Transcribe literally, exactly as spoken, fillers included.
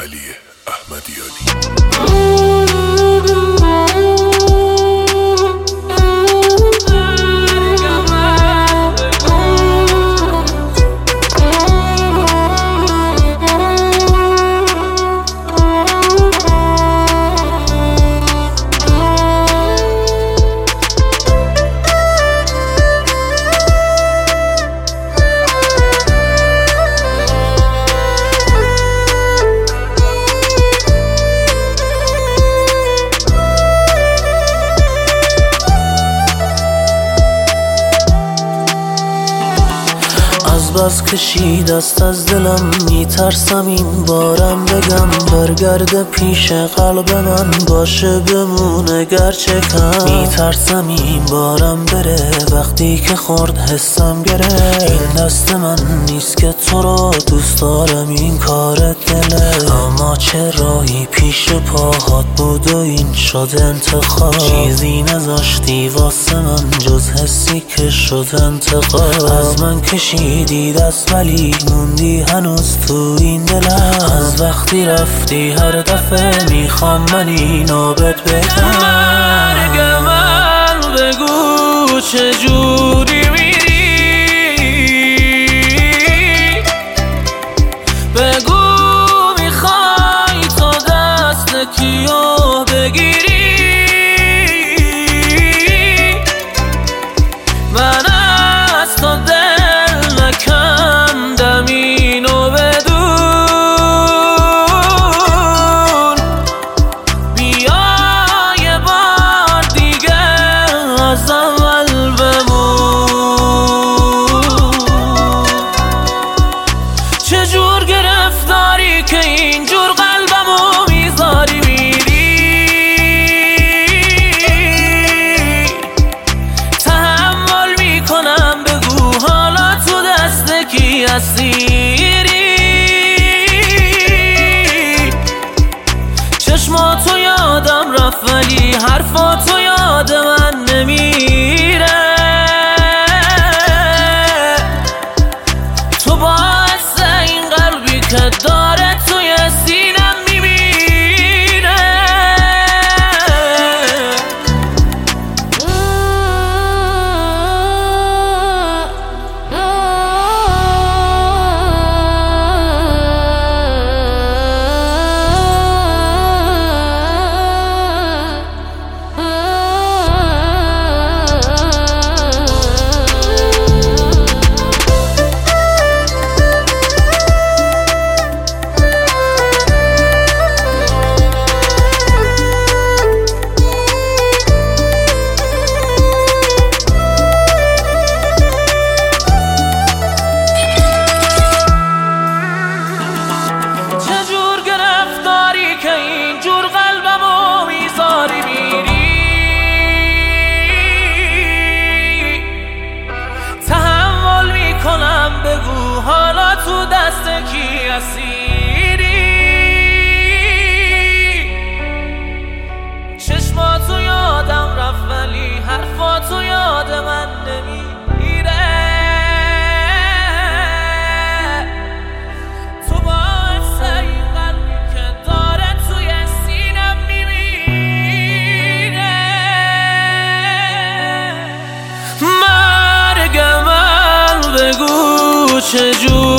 علی احمدیانی. بس کشید دست از دلم، میترسم این بارم بگم برگرده پیش قلب من، باشه بمونه گرچه کم. میترسم این بارم بره وقتی که خورد حسم گره. این دست من نیست که تو رو دوست دارم، این کار دله. اما چه راهی پیش پاهات بود و این شد انتخاب. چیزی نذاشتی واسه من جز حسی که شد انتقام. از من کشیدی دست ولی موندی هنوز تو این دلم. از وقتی رفتی هر دفعه میخوام من اینو بهت بگم. مرگ من بگو چجوری میری، بگو میخوای تو دست کیو بگیری. من از تو دل نکندم اینو بدون، بیا یه بار دیگه از اول بمون. چجور گرفتاری که اینجور قلبمو میذاری میری، تحمل میکنم بگو حالا تو دست کی اسیری. چشماتو یادم رفت ولی حرفاتو یاد من نمیره. تو باعث این قلبی که داره توی سینم میمیره. که اینجور قلبمو میذاری میری، تحمل میکنم بگو حالا تو دست کی اسیری. چشماتو یادم رفت ولی حرفاتو یاد من نمیره. چجور